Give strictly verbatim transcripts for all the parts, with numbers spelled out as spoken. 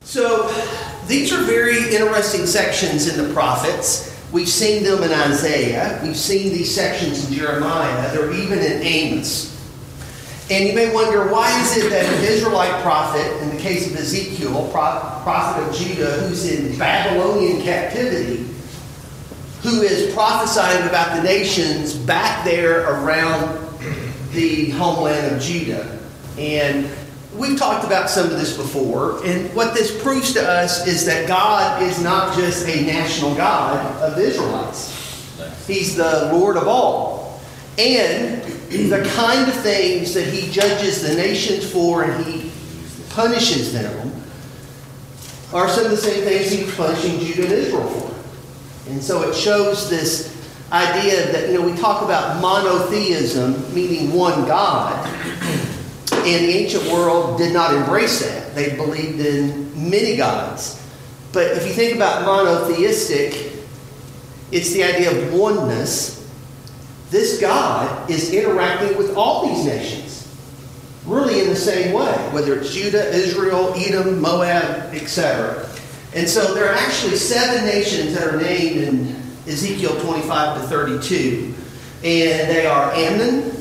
So these are very interesting sections in the prophets. We've seen them in Isaiah. We've seen these sections in Jeremiah. They're even in Amos. And you may wonder, why is it that an Israelite prophet, in the case of Ezekiel, prophet of Judah, who's in Babylonian captivity, who is prophesying about the nations back there around the homeland of Judah? And we've talked about some of this before. And what this proves to us is that God is not just a national God of the Israelites. He's the Lord of all. And the kind of things that he judges the nations for and he punishes them are some of the same things he was punishing Judah and Israel for. And so it shows this idea that, you know, we talk about monotheism, meaning one God. And the ancient world did not embrace that. They believed in many gods. But if you think about monotheistic, it's the idea of oneness. This God is interacting with all these nations, really in the same way, whether it's Judah, Israel, Edom, Moab, et cetera. And so there are actually seven nations that are named in Ezekiel twenty-five to thirty-two. And they are Ammon,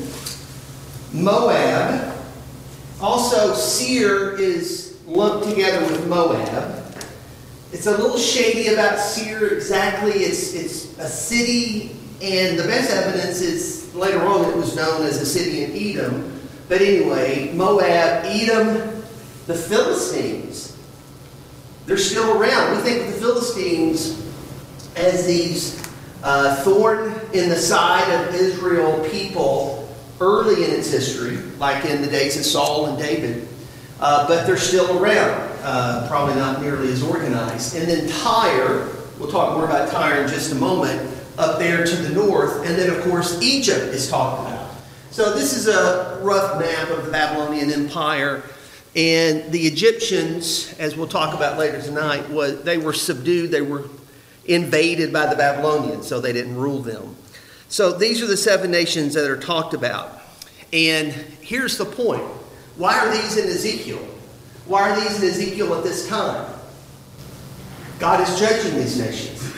Moab. Also, Seir is lumped together with Moab. It's a little shady about Seir exactly. It's, it's a city, and the best evidence is later on it was known as a city in Edom. But anyway, Moab, Edom, the Philistines, they're still around. We think of the Philistines as these uh, thorn in the side of Israel people early in its history, like in the days of Saul and David. Uh, but they're still around, uh, probably not nearly as organized. And then Tyre, we'll talk more about Tyre in just a moment, up there to the north. And then, of course, Egypt is talked about. So this is a rough map of the Babylonian Empire. And the Egyptians, as we'll talk about later tonight, was they were subdued. They were invaded by the Babylonians, so they didn't rule them. So these are the seven nations that are talked about. And here's the point. Why are these in Ezekiel? Why are these in Ezekiel at this time? God is judging these nations.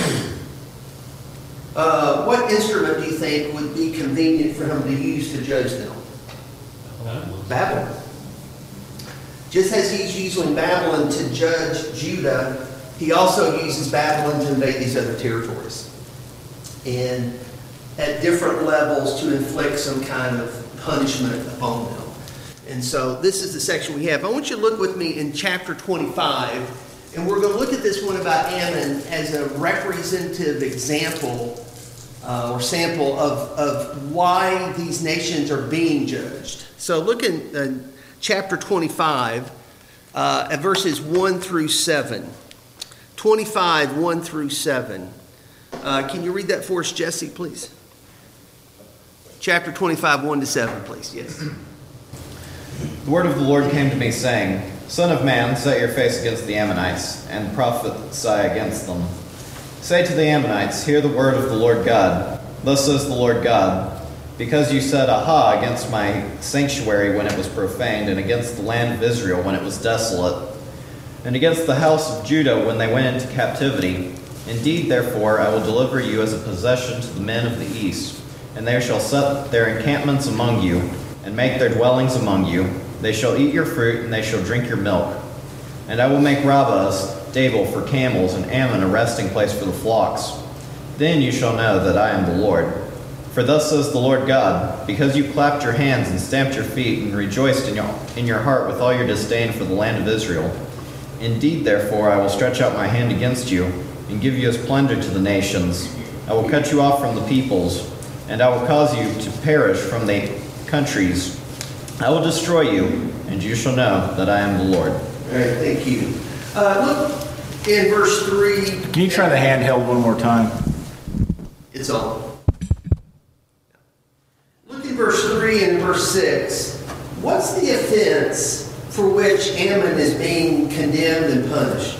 Uh, what instrument do you think would be convenient for him to use to judge them? Babylon. Just as he's using Babylon to judge Judah, he also uses Babylon to invade these other territories. And at different levels to inflict some kind of punishment upon them. And so this is the section we have. I want you to look with me in chapter twenty-five, and we're going to look at this one about Ammon as a representative example uh, or sample of, of why these nations are being judged. So look in uh, chapter twenty-five uh, at verses one through seven. twenty-five, one through seven. Uh, can you read that for us, Jesse, please? Chapter twenty-five, one to seven, please. Yes. The word of the Lord came to me, saying, Son of man, set your face against the Ammonites, and prophesy against them. Say to the Ammonites, Hear the word of the Lord God. Thus says the Lord God, Because you said, Aha, against my sanctuary when it was profaned, and against the land of Israel when it was desolate, and against the house of Judah when they went into captivity. Indeed, therefore, I will deliver you as a possession to the men of the east, and they shall set their encampments among you, and make their dwellings among you. They shall eat your fruit, and they shall drink your milk. And I will make Rabbah a stable for camels, and Ammon a resting place for the flocks. Then you shall know that I am the Lord. For thus says the Lord God, Because you clapped your hands and stamped your feet, and rejoiced in your, in your heart with all your disdain for the land of Israel. Indeed, therefore, I will stretch out my hand against you, and give you as plunder to the nations. I will cut you off from the peoples, and I will cause you to perish from the countries. I will destroy you, and you shall know that I am the Lord. All right, thank you. Uh, look in verse three. Can you try the handheld one more time? It's on. Look in verse three and verse six. What's the offense for which Ammon is being condemned and punished?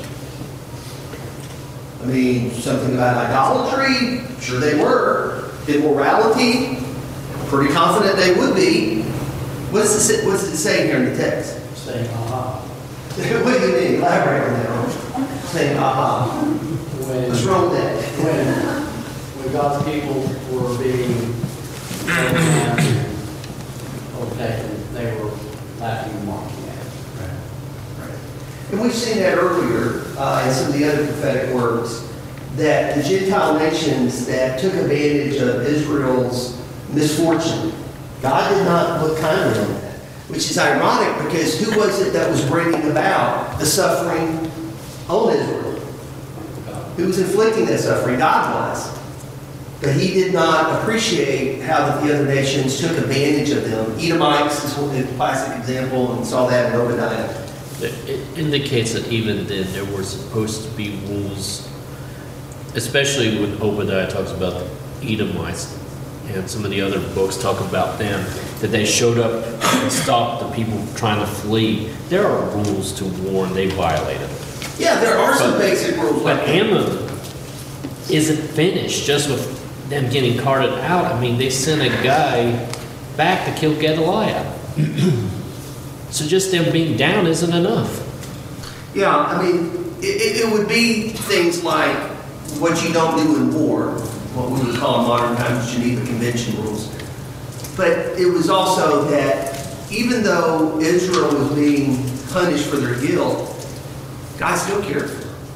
I mean, something about idolatry? Sure they were. Immorality? Pretty confident they would be. What's, the, what's it saying here in the text? Saying, aha. What do you mean? Elaborate on that. Saying, aha. When, What's wrong with that? when, when God's people were being taken down and overtaken, they were laughing and mocking at it. And we've seen that earlier uh, in some of the other prophetic words, that the Gentile nations that took advantage of Israel's misfortune, God did not look kindly on that. Which is ironic, because who was it that was bringing about the suffering on Israel? Who was inflicting that suffering? God was. But he did not appreciate how the other nations took advantage of them. Edomites is a classic example, and we saw that in Obadiah. It indicates that even then there were supposed to be rules, especially when Obadiah talks about the Edomites, and some of the other books talk about them, that they showed up and stopped the people trying to flee. There are rules to warn, they violated. Yeah, there are some But- basic rules But like that. Ammon isn't finished just with them getting carted out. I mean, they sent a guy back to kill Gedaliah. So just them being down isn't enough. Yeah, I mean, it, it, it would be things like what you don't do in war, what we would call in modern times Geneva Convention rules. But it was also that even though Israel was being punished for their guilt, God still cared for them.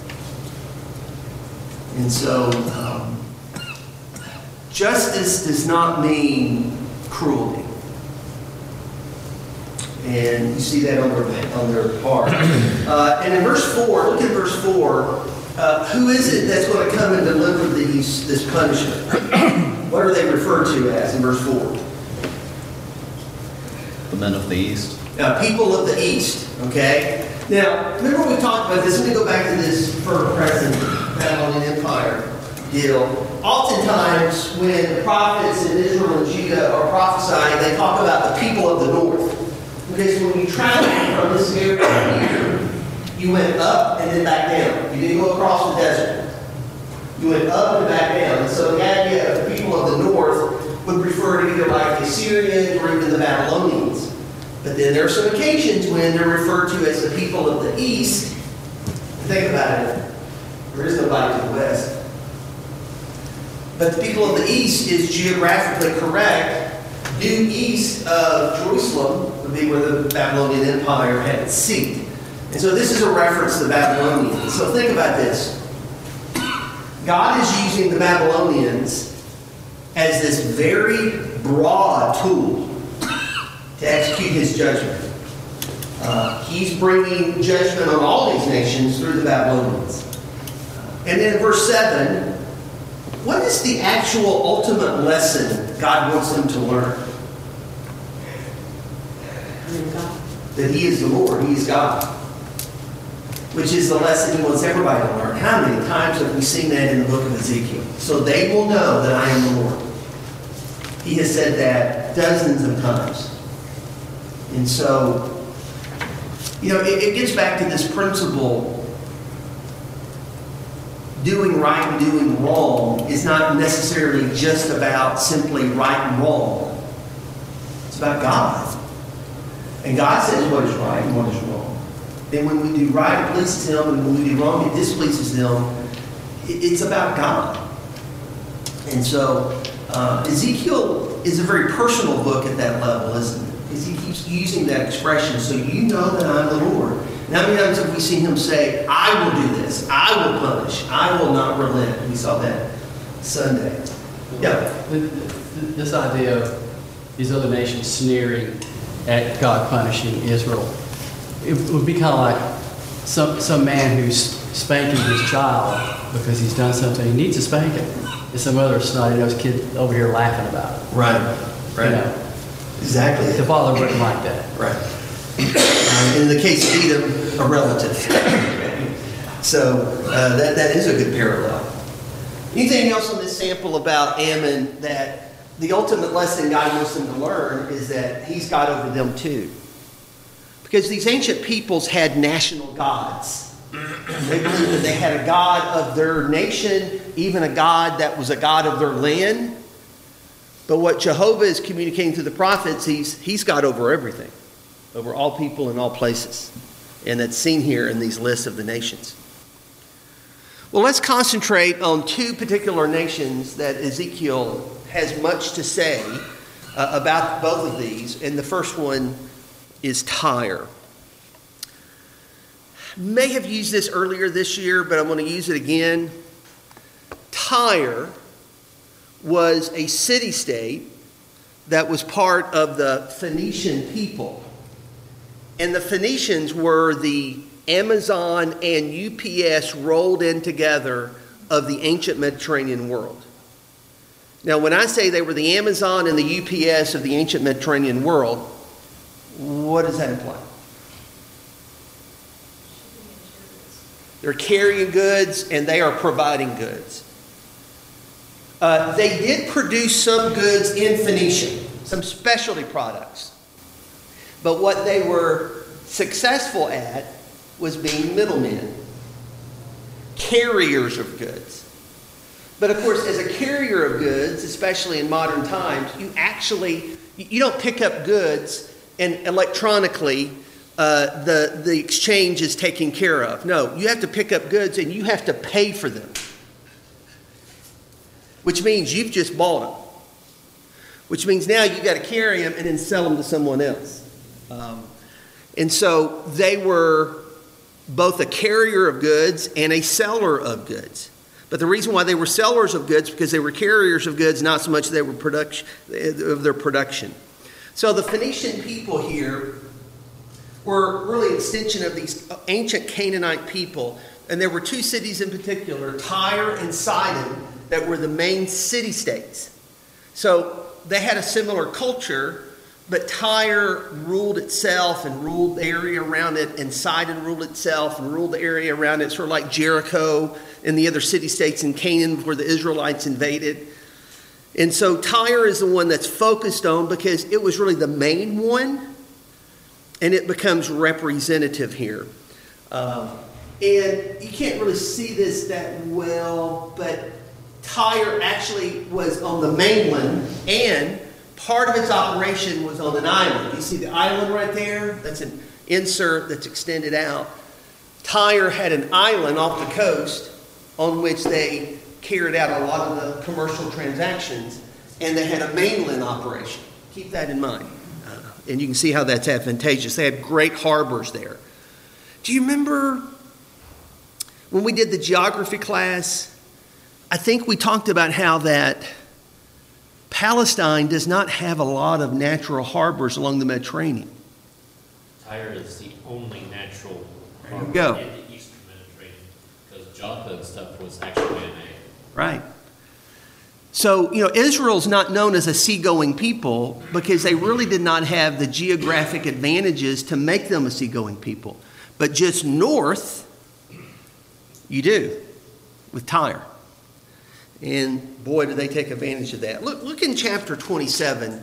And so, um, justice does not mean cruelty. And you see that on their, on their part. Uh, and in verse four, look at verse four. Uh, who is it that's going to come and deliver these, this punishment? What are they referred to as in verse four? The men of the east. Uh, people of the east, okay? Now, remember we talked about this. Let me go back to this for present Babylonian Empire deal. Oftentimes, when the prophets in Israel and Judah are prophesying, they talk about the people of the north. Because when you travel from this area here, you went up and then back down. You didn't go across the desert. You went up and back down. And so the idea of the people of the north would refer to either like the Assyrians or even the Babylonians. But then there are some occasions when they're referred to as the people of the east. Think about it. There is nobody to the west. But the people of the east is geographically correct. Due east of Jerusalem would be where the Babylonian Empire had its seat. And so this is a reference to the Babylonians. So think about this. God is using the Babylonians as this very broad tool to execute his judgment. Uh, he's bringing judgment on all these nations through the Babylonians. And then in verse seven, what is the actual ultimate lesson God wants them to learn? That he is the Lord, he is God. Which is the lesson he wants everybody to learn. How many times have we seen that in the book of Ezekiel? So they will know that I am the Lord. He has said that dozens of times. And so, you know, it, it gets back to this principle. Doing right and doing wrong is not necessarily just about simply right and wrong. It's about God. And God says what is right and what is wrong. And when we do right, it pleases him. And when we do wrong, it displeases him. It, it's about God. And so, uh, Ezekiel is a very personal book at that level, isn't it? Because he keeps using that expression, so you know that I'm the Lord. And how many times have we seen him say, I will do this, I will punish, I will not relent? We saw that Sunday. Yeah. This idea of these other nations sneering at God punishing Israel, it would be kind of like some, some man who's spanking his child because he's done something he needs to spank him. And some other snotty-nosed kid over here laughing about it. Right. Right. You know, Exactly. the father wouldn't like that. Right. Uh, in the case of Edom, a relative. So uh, that, that is a good parallel. Anything else on this sample about Ammon that the ultimate lesson God wants them to learn is that he's God over them too? Because these ancient peoples had national gods. They believed that they had a God of their nation, even a God that was a God of their land. But what Jehovah is communicating through the prophets, he's, he's God over everything, over all people in all places. And that's seen here in these lists of the nations. Well, let's concentrate on two particular nations that Ezekiel has much to say uh, about both of these. And the first one is Tyre. May have used this earlier this year, but I'm going to use it again. Tyre was a city-state that was part of the Phoenician people. And the Phoenicians were the Amazon and U P S rolled in together of the ancient Mediterranean world. Now, when I say they were the Amazon and the U P S of the ancient Mediterranean world, what does that imply? They're carrying goods and they are providing goods. Uh, they did produce some goods in Phoenicia, some specialty products. But what they were successful at was being middlemen, carriers of goods. But of course, as a carrier of goods, especially in modern times, you actually, you don't pick up goods and electronically uh, the, the exchange is taken care of. No, you have to pick up goods and you have to pay for them. Which means you've just bought them. Which means now you've got to carry them and then sell them to someone else. Um, and so they were both a carrier of goods and a seller of goods. But the reason why they were sellers of goods because they were carriers of goods, not so much they were production of their production. So the Phoenician people here were really an extension of these ancient Canaanite people. And there were two cities in particular, Tyre and Sidon, that were the main city-states. So they had a similar culture, but Tyre ruled itself and ruled the area around it, and Sidon ruled itself and ruled the area around it, sort of like Jericho and the other city-states in Canaan where the Israelites invaded. And so Tyre is the one that's focused on because it was really the main one, and it becomes representative here. Um, and you can't really see this that well, but Tyre actually was on the mainland, and part of its operation was on an island. You see the island right there? That's an insert that's extended out. Tyre had an island off the coast on which they carried out a lot of the commercial transactions, and they had a mainland operation. Keep that in mind. Uh, and you can see how that's advantageous. They had great harbors there. Do you remember when we did the geography class? I think we talked about how that Palestine does not have a lot of natural harbors along the Mediterranean. Tyre is the only natural There you harbor go. in the eastern Mediterranean because Joppa and stuff was actually man-made. Right. So, you know, Israel's not known as a seagoing people because they really did not have the geographic advantages to make them a seagoing people. But just north, you do, with Tyre. And boy, did they take advantage of that. Look, look in chapter twenty-seven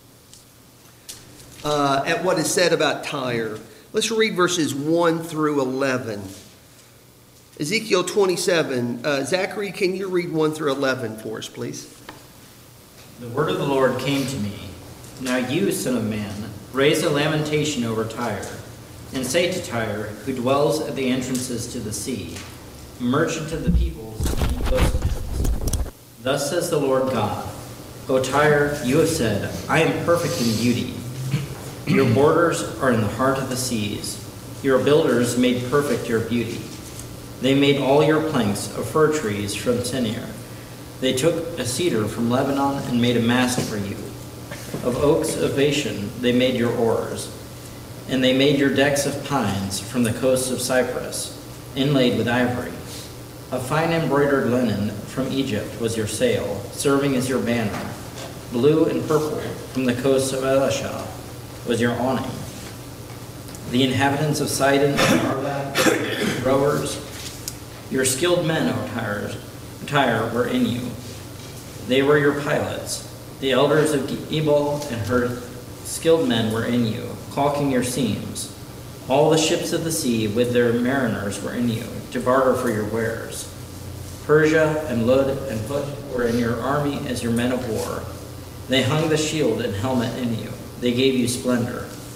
uh, at what is said about Tyre. Let's read verses one through eleven. Ezekiel twenty-seven. Uh, Zachary, can you read one through eleven for us, please? The word of the Lord came to me. Now you, son of man, raise a lamentation over Tyre, and say to Tyre, who dwells at the entrances to the sea, merchant of the peoples and coastlands, thus says the Lord God, O Tyre, you have said, I am perfect in beauty. Your borders are in the heart of the seas. Your builders made perfect your beauty. They made all your planks of fir trees from Sinir. They took a cedar from Lebanon and made a mast for you. Of oaks of Bashan they made your oars. And they made your decks of pines from the coasts of Cyprus, inlaid with ivory. A fine embroidered linen from Egypt was your sail, serving as your banner. Blue and purple from the coast of Elishah was your awning. The inhabitants of Sidon and Arvad, rowers, your skilled men, O Tyre, Tyre, were in you. They were your pilots. The elders of Ebal and her skilled men were in you, caulking your seams. All the ships of the sea with their mariners were in you, to barter for your wares. Persia and Lud and Put were in your army as your men of war. They hung the shield and helmet in you. They gave you splendor.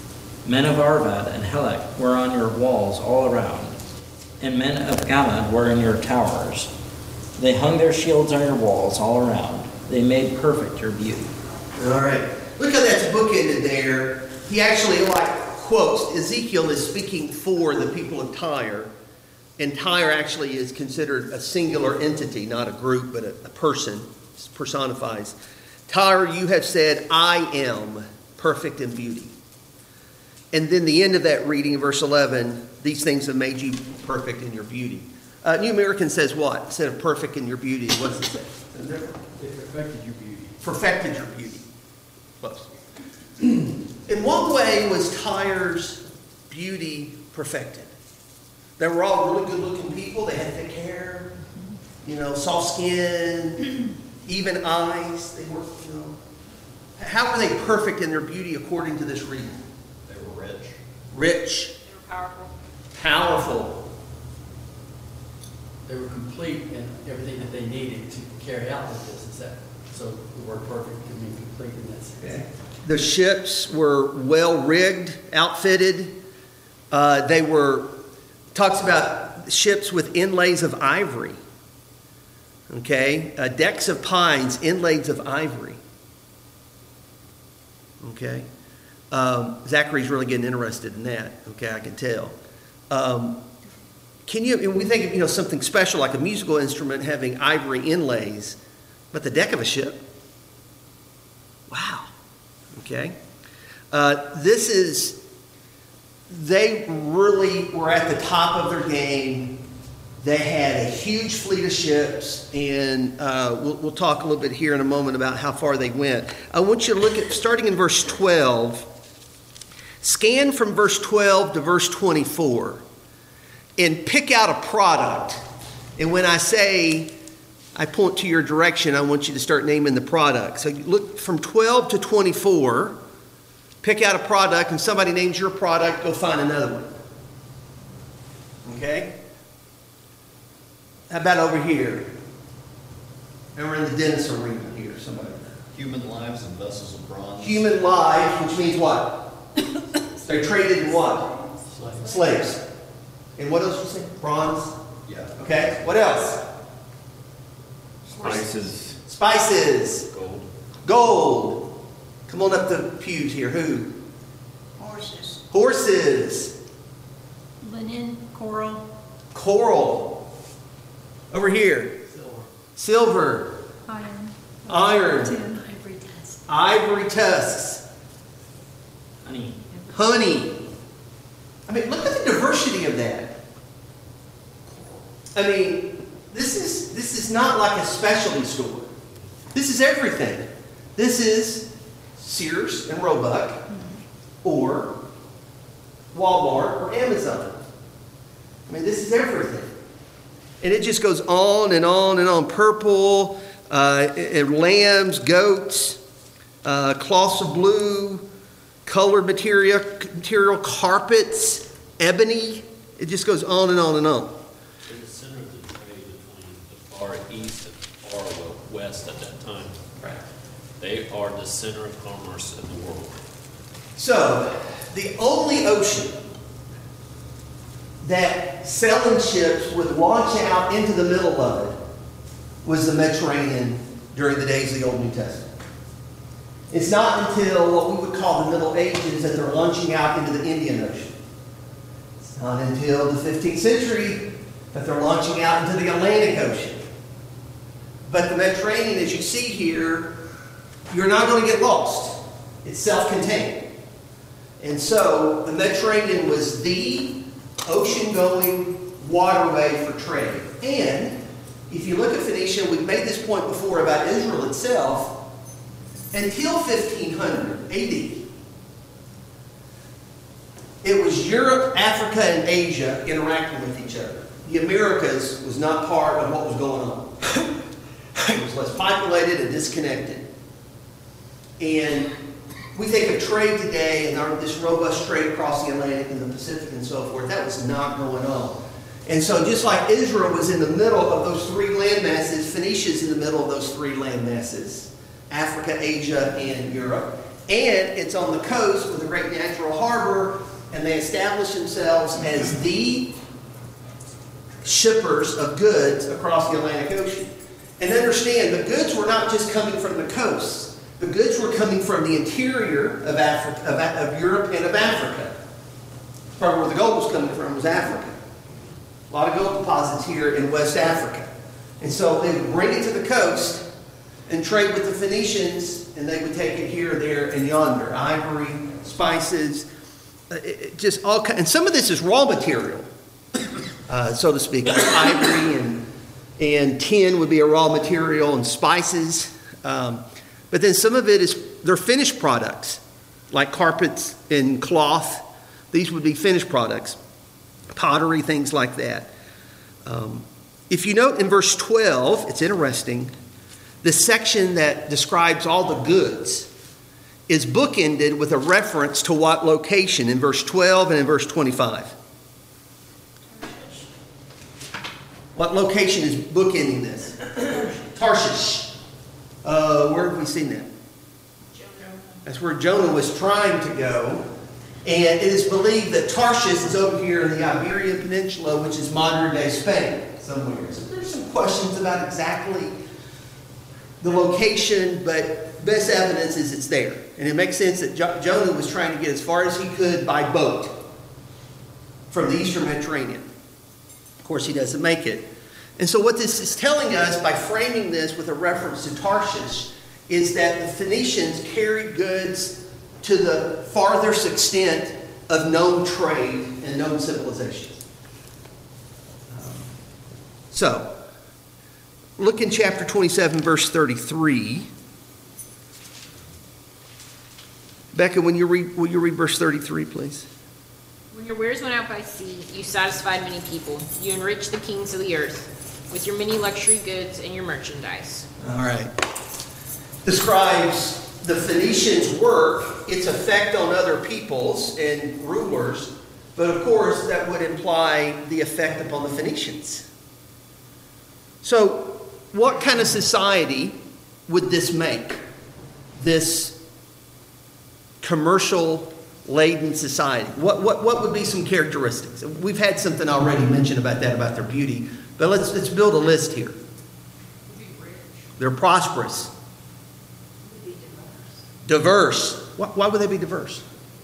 Men of Arvad and Helek were on your walls all around, and men of Gamad were in your towers. They hung their shields on your walls all around. They made perfect your beauty. All right. Look how that's bookended there. He actually, like, quotes, Ezekiel is speaking for the people of Tyre. And Tyre actually is considered a singular entity, not a group, but a, a person. It personifies. Tyre, you have said, I am perfect in beauty. And then the end of that reading, verse eleven, these things have made you perfect in your beauty. Uh, New American says what? Instead of perfect in your beauty, what does it say? It perfected your beauty. Perfected your beauty. Close. In what way was Tyre's beauty perfected? They were all really good-looking people. They had thick hair, you know, soft skin, even eyes. They were, you know. How were they perfect in their beauty according to this reading? They were rich. Rich. They were powerful. Powerful. They were complete in everything that they needed to carry out the business. That, so the word perfect can mean complete in that sense. Okay. The ships were well rigged, outfitted. Uh, they were, talks about ships with inlays of ivory. Okay. Uh, decks of pines, inlays of ivory. Okay. Um, Zachary's really getting interested in that. Okay, I can tell. Um, can you, and we think of, you know, something special like a musical instrument having ivory inlays, but the deck of a ship? Wow. Okay. Uh, this is, they really were at the top of their game. They had a huge fleet of ships, and uh, we'll, we'll talk a little bit here in a moment about how far they went. I want you to look at, starting in verse twelve, scan from verse twelve to verse twenty-four, and pick out a product. And when I say, I point to your direction, I want you to start naming the product. So you look from twelve to twenty-four, pick out a product, and somebody names your product, go find another one. Okay? How about over here? And we're in the Dennis arena here, somebody. Human lives and vessels of bronze. Human lives, which means what? They're traded in what? Slaves. Slaves. And what else you say? Bronze? Yeah. Okay. What else? Spices. Spices. Gold. Gold. Come on up the pews here. Who? Horses. Horses. Linen, coral, Coral. Over here. Silver. iron, Iron. tin, ivory dust. Ivory tusks. Honey. Honey. I mean, look at the diversity of that. I mean, this is this is not like a specialty store. This is everything. This is Sears and Roebuck, or Walmart or Amazon. I mean, this is everything. And it just goes on and on and on. Purple, uh, and lambs, goats, uh, cloths of blue, colored material, material, carpets, ebony. It just goes on and on and on. They're the center of the trade between the far east and far west at that time. Right. They are the center of commerce in the world. So, the only ocean that sailing ships would launch out into the middle of it was the Mediterranean during the days of the Old New Testament. It's not until what we would call the Middle Ages that they're launching out into the Indian Ocean. It's not until the fifteenth century that they're launching out into the Atlantic Ocean. But the Mediterranean, as you see here, you're not going to get lost. It's self-contained. And so the Mediterranean was the ocean-going waterway for trade. And if you look at Phoenicia, we've made this point before about Israel itself. Until fifteen hundred A D, it was Europe, Africa, and Asia interacting with each other. The Americas was not part of what was going on. It was less populated and disconnected. And we think of trade today and our, this robust trade across the Atlantic and the Pacific and so forth. That was not going on. And so just like Israel was in the middle of those three land masses, Phoenicia is in the middle of those three land masses. Africa, Asia, and Europe. And it's on the coast with a great natural harbor, and they established themselves as the shippers of goods across the Atlantic Ocean. And understand, the goods were not just coming from the coast. The goods were coming from the interior of Africa, of, of Europe and of Africa. Probably where the gold was coming from was Africa. A lot of gold deposits here in West Africa. And so they would bring it to the coast and trade with the Phoenicians, and they would take it here, there, and yonder. Ivory, spices, uh, it, just all kinds. And some of this is raw material, uh, so to speak. Ivory and, and tin would be a raw material, and spices. Um, but then some of it is, they're finished products, like carpets and cloth. These would be finished products. Pottery, things like that. Um, if you note in verse twelve, it's interesting, the section that describes all the goods is bookended with a reference to what location in verse twelve and in verse twenty-five. What location is bookending this? Tarshish. Uh, where have we seen that? That's where Jonah was trying to go. And it is believed that Tarshish is over here in the Iberian Peninsula, which is modern-day Spain, somewhere. So there's some questions about exactly the location, but best evidence is it's there. And it makes sense that jo- Jonah was trying to get as far as he could by boat from the Eastern Mediterranean. Of course, he doesn't make it. And so what this is telling us by framing this with a reference to Tarshish is that the Phoenicians carried goods to the farthest extent of known trade and known civilizations. Um, so, look in chapter twenty-seven, verse thirty-three. Becca, when you read, will you read verse thirty-three, please? When your wares went out by sea, you satisfied many people. You enriched the kings of the earth with your many luxury goods and your merchandise. All right. Describes the Phoenicians' work, its effect on other peoples and rulers, but of course that would imply the effect upon the Phoenicians. So, what kind of society would this make? This commercial laden society. What, what, what would be some characteristics? We've had something already mentioned about that, about their beauty, but let's, let's build a list here. They're prosperous. Diverse. Why, why would they be diverse?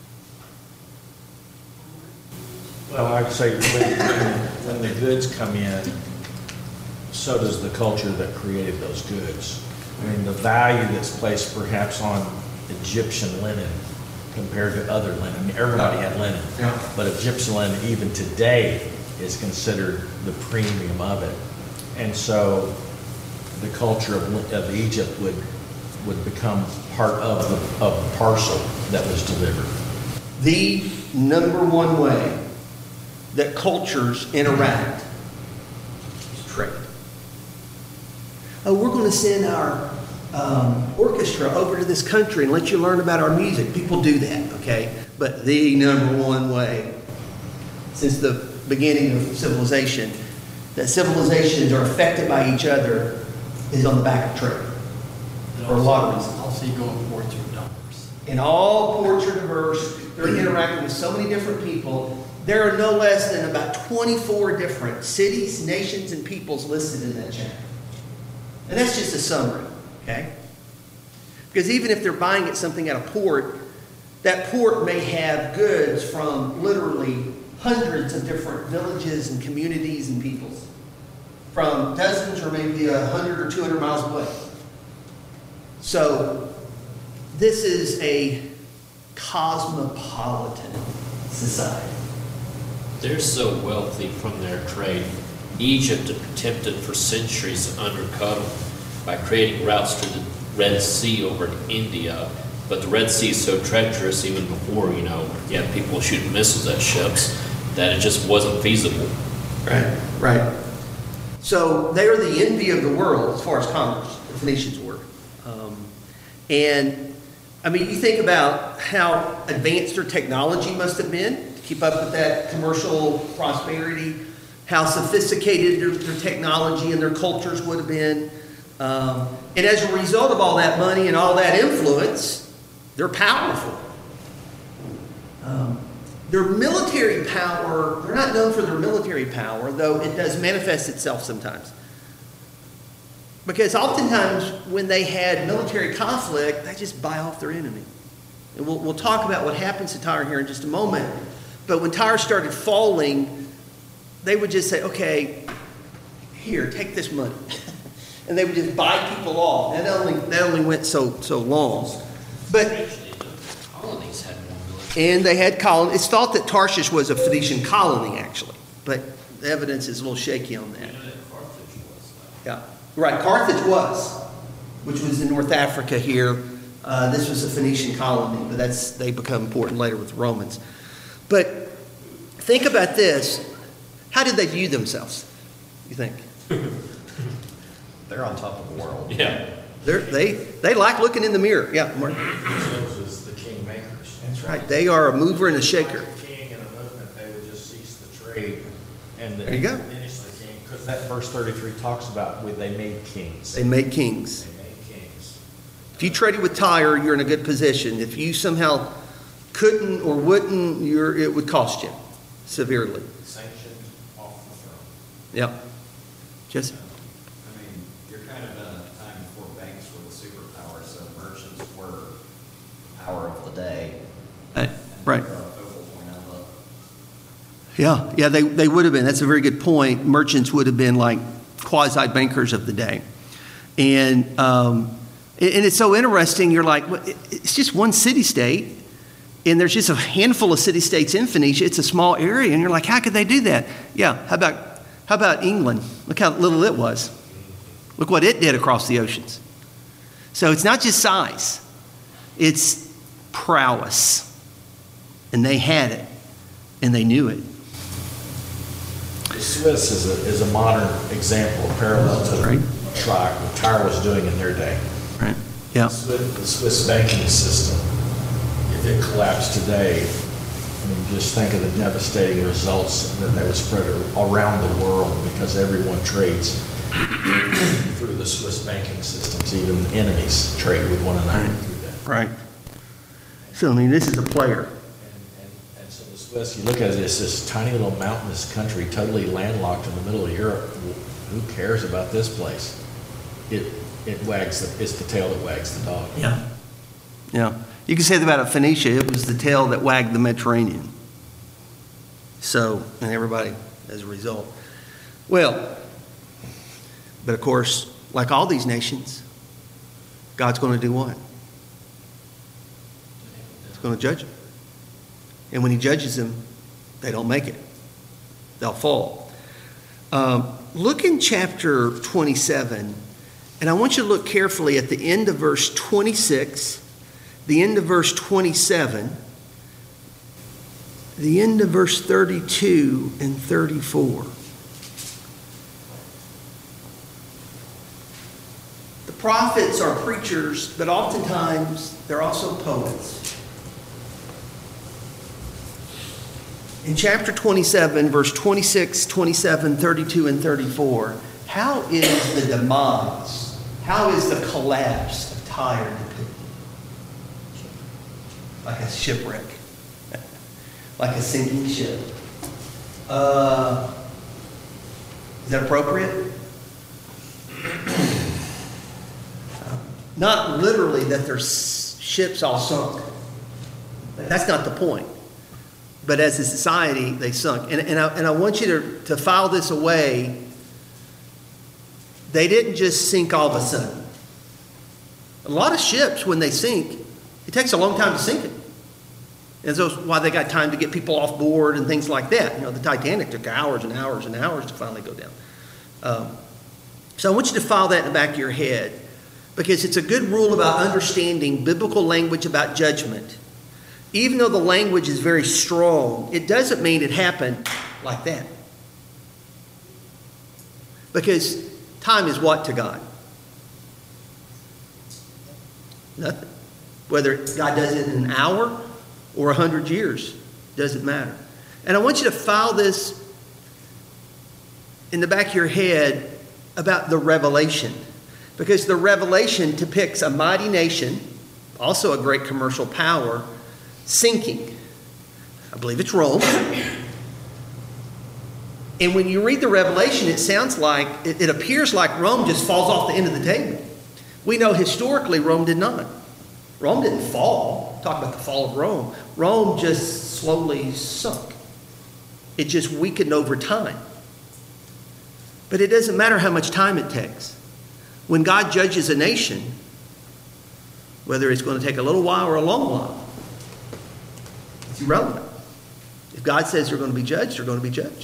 Well, I'd say when, when the goods come in, so does the culture that created those goods. I mean, the value that's placed perhaps on Egyptian linen compared to other linen. I mean, everybody had linen, Yeah. but Egyptian linen even today is considered the premium of it. And so the culture of, of Egypt would would become part of the, of the parcel that was delivered. The number one way that cultures interact is trade. Oh, we're going to send our um, orchestra over to this country and let you learn about our music. People do that, okay? But the number one way, since the beginning of civilization, that civilizations are affected by each other is on the back of trade. For a lot of reasons. Also, you go in ports are diverse. And all ports are diverse. They're interacting with so many different people. There are no less than about twenty-four different cities, nations, and peoples listed in that chapter. And that's just a summary, okay? Because even if they're buying at something at a port, that port may have goods from literally hundreds of different villages and communities and peoples. From dozens or maybe a hundred or two hundred miles away. So, this is a cosmopolitan society. They're so wealthy from their trade. Egypt attempted for centuries to undercut them by creating routes to the Red Sea over to India. But the Red Sea is so treacherous, even before, you know, you had people shooting missiles at ships, that it just wasn't feasible. Right, right. So, they're the envy of the world as far as commerce, the Phoenicians were. Um, and, I mean, you think about how advanced their technology must have been to keep up with that commercial prosperity, how sophisticated their, their technology and their cultures would have been. Um, and as a result of all that money and all that influence, They're powerful. Um, their military power, they're not known for their military power, though it does manifest itself sometimes. Because oftentimes when they had military conflict, they just buy off their enemy. And we'll, we'll talk about what happens to Tyre here in just a moment. But when Tyre started falling, they would just say, okay, here, take this money. And they would just buy people off. That only, that only went so, so long. But, Colonies had more military. and they had colonies. It's thought that Tarshish was a Phoenician colony, actually. But the evidence is a little shaky on that. You know that Carthage was, though. Yeah, right. Carthage was, which was in North Africa here. Uh, this was a Phoenician colony, but that's they become important later with the Romans. But think about this. How did they view themselves, you think? They're on top of the world. Yeah. They're, they they like looking in the mirror. Yeah, Mark. Themselves as the king makers. That's right. They are a mover and a shaker. Like a king and a movement, they would just cease the trade. And the- There you go. Finish the king, because that verse thirty-three talks about where they made kings. They make kings. They made kings. If you traded with Tyre, you're in a good position. If you somehow couldn't or wouldn't, you're, it would cost you severely. Sanctioned off the throne. Yep. Jesse? I mean, you're kind of in a time before banks were the superpower, so merchants were the power of the day. Uh, And right. they're a focal point of it. Yeah, yeah, they, they would have been. That's a very good point. Merchants would have been like quasi-bankers of the day. And um, and it's so interesting. You're like, well, it's just one city-state, and there's just a handful of city-states in Phoenicia. It's a small area, and you're like, how could they do that? Yeah, how about how about England? Look how little it was. Look what it did across the oceans. So it's not just size. It's prowess. And they had it, and they knew it. The Swiss is a, is a modern example, a parallel to Right. what what Tyre was doing in their day. Right? Yeah. The Swiss, the Swiss banking system, if it collapsed today, I mean, just think of the devastating results that they would spread around the world because everyone trades through the Swiss banking systems. Even enemies trade with one another through that. Right. So, I mean, this is a player. And, and, and so the Swiss, you look at it, it's this tiny little mountainous country, totally landlocked in the middle of Europe. Who cares about this place? It it wags, the, it's the tail that wags the dog. Yeah. Yeah. You can say that about Phoenicia. It was the tail that wagged the Mediterranean. So, and everybody as a result. Well, but of course, like all these nations, God's going to do what? He's going to judge them. And when he judges them, they don't make it. They'll fall. Um, look in chapter twenty-seven, and I want you to look carefully at the end of verse twenty-six, the end of verse twenty-seven, the end of verse thirty-two and thirty-four. The prophets are preachers, but oftentimes they're also poets. In chapter twenty-seven, verse twenty-six, twenty-seven, thirty-two, and thirty-four, how is the demise, how is the collapse of Tyre depicted? Like a shipwreck, like a sinking ship. Uh, is that appropriate? Not literally that their s- ships all sunk. That's not the point. But as a society, they sunk. And, and, I, and I want you to, to file this away. They didn't just sink all of a sudden. A lot of ships, when they sink, it takes a long time to sink it. And so that's why they got time to get people off board and things like that. You know, the Titanic took hours and hours and hours to finally go down. Um, so I want you to file that in the back of your head, because it's a good rule about understanding biblical language about judgment. Even though the language is very strong, it doesn't mean it happened like that. Because time is what to God? Nothing. Whether God does it in an hour or a hundred years, doesn't matter. And I want you to file this in the back of your head about the revelation. Because the revelation depicts a mighty nation, also a great commercial power, sinking. I believe it's Rome. And when you read the Revelation, it sounds like, it, it appears like Rome just falls off the end of the table. We know historically Rome did not. Rome didn't fall. Talk about the fall of Rome. Rome just slowly sunk. It just weakened over time. But it doesn't matter how much time it takes. When God judges a nation, whether it's going to take a little while or a long while, it's irrelevant. If God says they're going to be judged, they're going to be judged.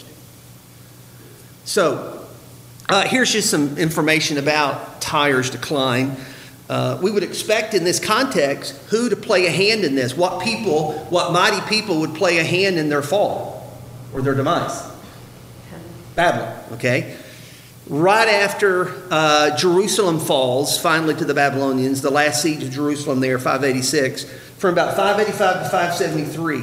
So, uh, here's just some information about Tyre's decline. Uh, we would expect in this context who to play a hand in this. What people, what mighty people would play a hand in their fall or their demise? Babylon, okay? Right after uh, Jerusalem falls, finally to the Babylonians, the last siege of Jerusalem there, five eighty-six, from about five eighty-five to five seventy-three,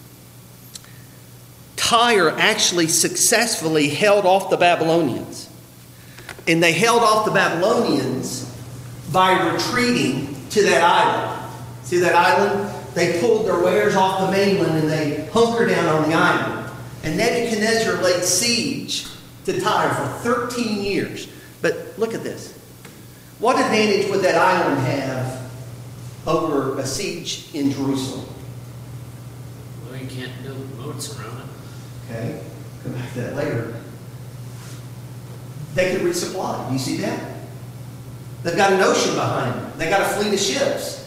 Tyre actually successfully held off the Babylonians. And they held off the Babylonians by retreating to that island. See that island? They pulled their wares off the mainland and they hunkered down on the island. And Nebuchadnezzar laid siege to Tyre for thirteen years. But look at this. What advantage would that island have over a siege in Jerusalem? Well, you can't build moats around it. Okay, come back to that later. They could resupply. Do you see that? They've got an ocean behind them. They got a fleet of ships.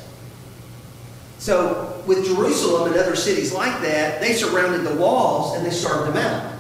So with Jerusalem and other cities like that, they surrounded the walls and they starved them out.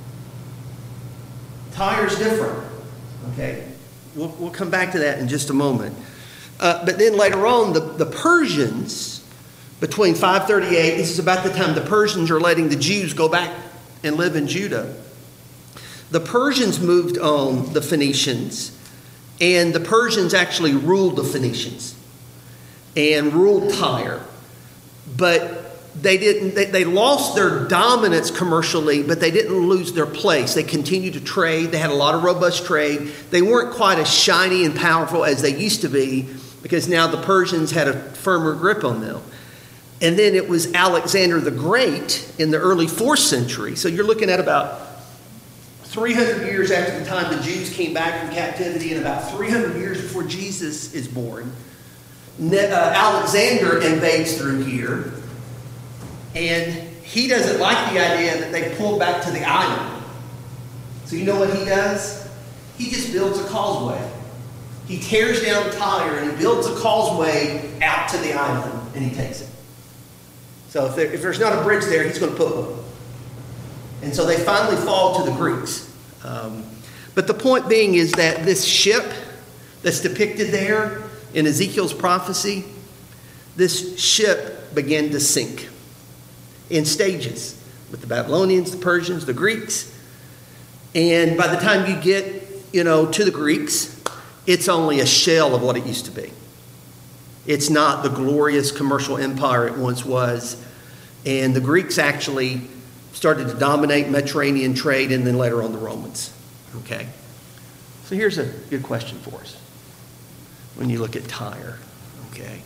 Tyre's different. Okay, we'll, we'll come back to that in just a moment. Uh, but then later on, the, the Persians, between five thirty-eight, this is about the time the Persians are letting the Jews go back and live in Judah. The Persians moved on the Phoenicians, and the Persians actually ruled the Phoenicians and ruled Tyre. But they didn't. They, they lost their dominance commercially, but they didn't lose their place. They continued to trade. They had a lot of robust trade. They weren't quite as shiny and powerful as they used to be because now the Persians had a firmer grip on them. And then it was Alexander the Great in the early fourth century. So you're looking at about three hundred years after the time the Jews came back from captivity and about three hundred years before Jesus is born. Ne- uh, Alexander invades through here. And he doesn't like the idea that they pulled back to the island. So you know what he does? He just builds a causeway. He tears down Tyre and he builds a causeway out to the island and he takes it. So if, there, if there's not a bridge there, he's going to put one. And so they finally fall to the Greeks. Um, but the point being is that this ship that's depicted there in Ezekiel's prophecy, this ship began to sink in stages with the Babylonians, the Persians, the Greeks. And by the time you get, you know, to the Greeks, it's only a shell of what it used to be. It's not the glorious commercial empire it once was. And the Greeks actually started to dominate Mediterranean trade and then later on the Romans. Okay? So here's a good question for us when you look at Tyre. Okay?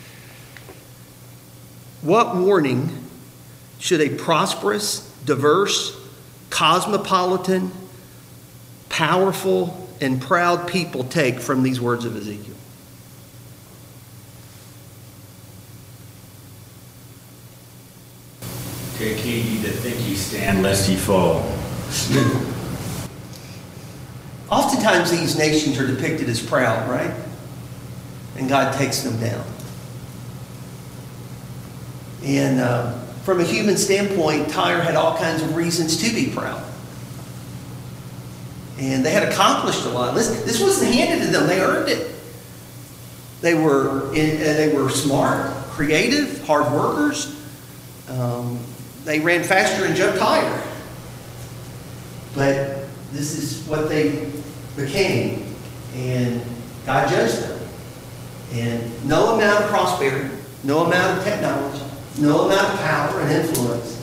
What warning should a prosperous, diverse, cosmopolitan, powerful, and proud people take from these words of Ezekiel? Take heed ye that think ye stand, lest ye fall. Oftentimes these nations are depicted as proud, right? And God takes them down. And uh, from a human standpoint, Tyre had all kinds of reasons to be proud. And they had accomplished a lot. Listen, this wasn't handed to them. They earned it. They were, in, uh, they were smart, creative, hard workers. Um, they ran faster and jumped higher. But this is what they became. And God judged them. And no amount of prosperity, no amount of technology, no amount of power and influence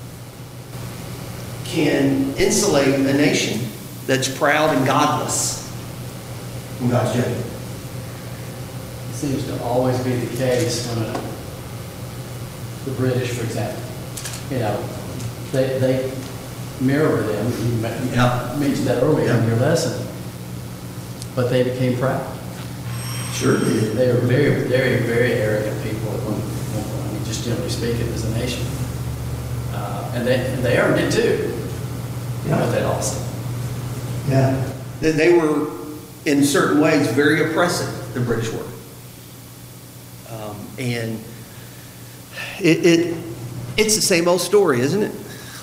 can insulate a nation that's proud and godless from God's judgment. seems to always be the case when a, the British, for example, you know, they, they mirror them. You ma- you Yeah. mentioned that earlier in your lesson. But they became proud. Sure did. They were very, very, very arrogant people at one point, I mean, just generally speaking, as a nation. Uh, and they, and they earned it too. Yeah. But they lost it. Yeah. They, they were, in certain ways, very oppressive, the British were. Um, and it, it it's the same old story, isn't it?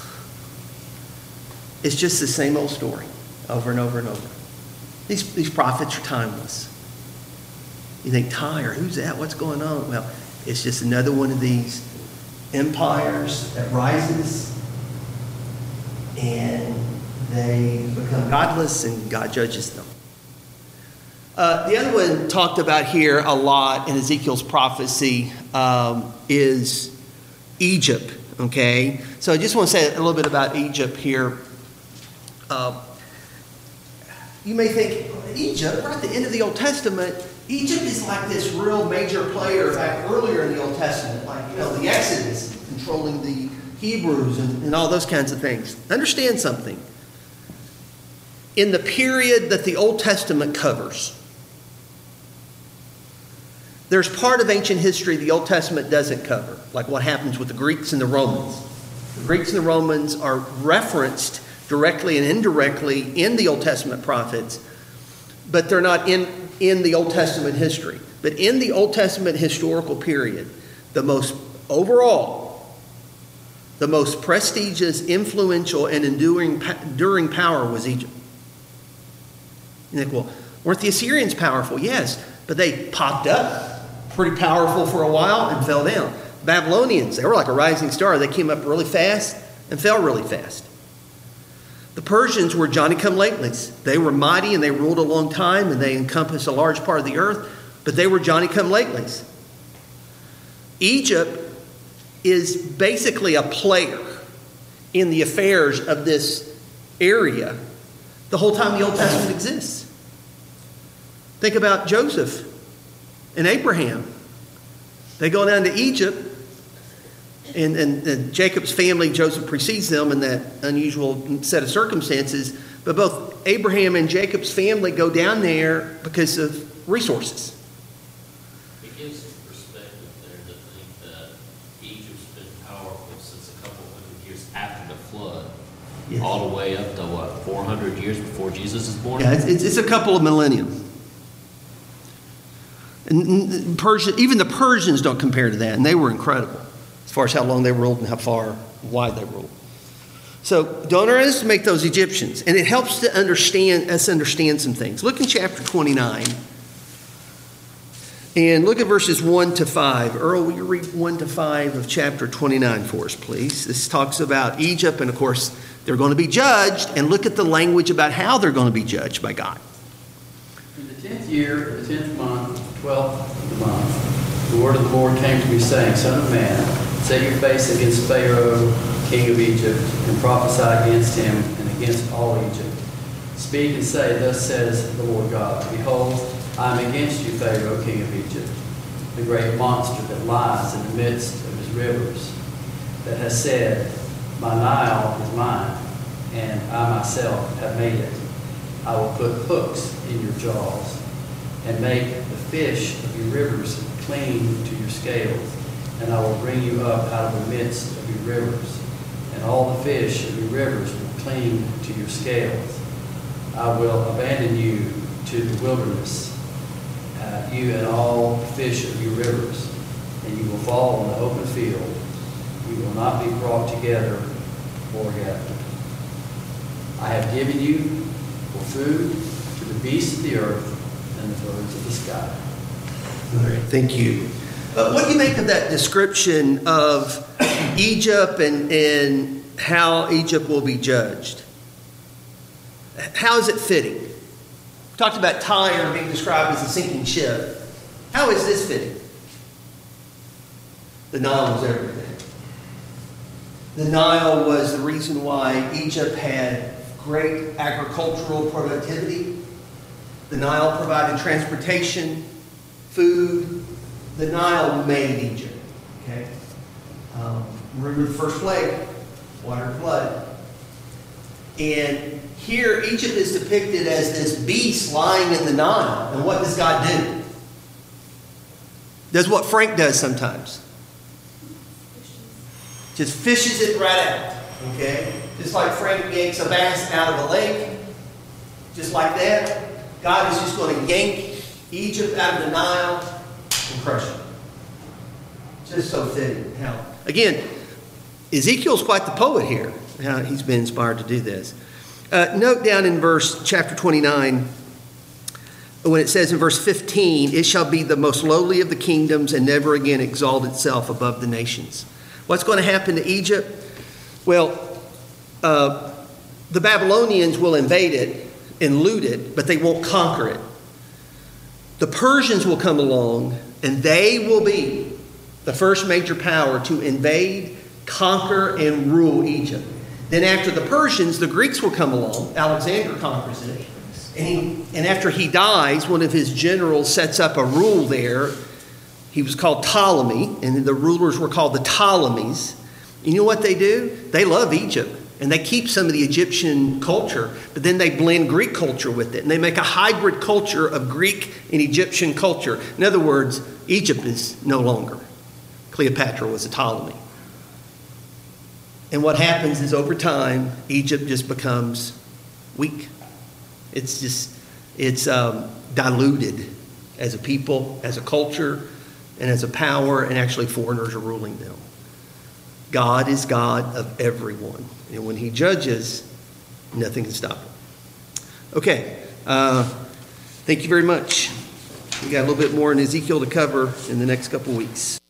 It's just the same old story, over and over and over. These, these prophets are timeless. You think, Tyre, who's that? What's going on? Well, it's just another one of these empires that rises, and they become godless, and God judges them. Uh, the other one talked about here a lot in Ezekiel's prophecy um, is Egypt, okay? So I just want to say a little bit about Egypt here. Uh, you may think, Egypt, we're at the end of the Old Testament. Egypt is like this real major player back earlier in the Old Testament, like, you know, the Exodus, controlling the Hebrews and, and all those kinds of things. Understand something. In the period that the Old Testament covers, there's part of ancient history the Old Testament doesn't cover, like what happens with the Greeks and the Romans. The Greeks and the Romans are referenced directly and indirectly in the Old Testament prophets, but they're not in, in the Old Testament history. But in the Old Testament historical period, the most overall, the most prestigious, influential, and enduring, enduring power was Egypt. You think, well, weren't the Assyrians powerful? Yes, but they popped up pretty powerful for a while and fell down. Babylonians, they were like a rising star. They came up really fast and fell really fast. The Persians were Johnny-come-latelys. They were mighty and they ruled a long time and they encompassed a large part of the earth, but they were Johnny-come-latelys. Egypt is basically a player in the affairs of this area the whole time the Old Testament exists. Think about Joseph and Abraham. They go down to Egypt, and, and, and Jacob's family, Joseph precedes them in that unusual set of circumstances. But both Abraham and Jacob's family go down there because of resources. It gives some perspective there to think that Egypt's been powerful since a couple hundred years after the flood, Yes. all the way up to what, four hundred years before Jesus is born? Yeah, it's, it's, it's a couple of millennium. And Persia, even the Persians don't compare to that, and they were incredible as far as how long they ruled and how far wide they ruled. So don't underestimate those Egyptians, and it helps to understand us understand some things. Look in chapter twenty-nine, and look at verses one to five. Earl, will you read one to five of chapter twenty-nine for us, please? This talks about Egypt, and of course, they're going to be judged, and look at the language about how they're going to be judged by God. In the tenth year, the tenth month, twelfth of the month, the word of the Lord came to me, saying, Son of man, set your face against Pharaoh, king of Egypt, and prophesy against him and against all Egypt. Speak and say, Thus says the Lord God, Behold, I am against you, Pharaoh, king of Egypt, the great monster that lies in the midst of his rivers, that has said, My Nile is mine, and I myself have made it. I will put hooks in your jaws, and make the fish of your rivers cling to your scales, and I will bring you up out of the midst of your rivers, and all the fish of your rivers will cling to your scales. I will abandon you to the wilderness, uh, you and all the fish of your rivers, and you will fall in the open field. You will not be brought together or gathered. I have given you for food to the beasts of the earth and the birds of the sky. All right, thank you. Uh, what do you make of that description of Egypt and, and how Egypt will be judged? How is it fitting? We talked about Tyre being described as a sinking ship. How is this fitting? The Nile was everything. The Nile was the reason why Egypt had great agricultural productivity. The Nile provided transportation, food, the Nile made Egypt. Okay? Um, remember the first plague, water and flood. And here Egypt is depicted as this beast lying in the Nile. And what does God do? Does what Frank does sometimes. Just fishes it right out. Okay? Just like Frank yanks a bass out of a lake. Just like that. God is just going to yank Egypt out of the Nile and crush it. Just so fitting. How? Again, Ezekiel's quite the poet here. How he's been inspired to do this. Uh, note down in verse chapter twenty-nine, when it says in verse fifteen, it shall be the most lowly of the kingdoms and never again exalt itself above the nations. What's going to happen to Egypt? Well, uh, the Babylonians will invade it and loot it, but they won't conquer it. The Persians will come along, and they will be the first major power to invade, conquer, and rule Egypt. Then after the Persians, the Greeks will come along. Alexander conquers it. And, he, and after he dies, one of his generals sets up a rule there. He was called Ptolemy, and the rulers were called the Ptolemies. You know what they do? They love Egypt, and they keep some of the Egyptian culture, but then they blend Greek culture with it, and they make a hybrid culture of Greek and Egyptian culture. In other words, Egypt is no longer. Cleopatra was a Ptolemy. And what happens is over time, Egypt just becomes weak. It's just, it's um, diluted as a people, as a culture, and as a power, and actually foreigners are ruling them. God is God of everyone. And when he judges, nothing can stop him. Okay. Uh, thank you very much. We got a little bit more in Ezekiel to cover in the next couple weeks.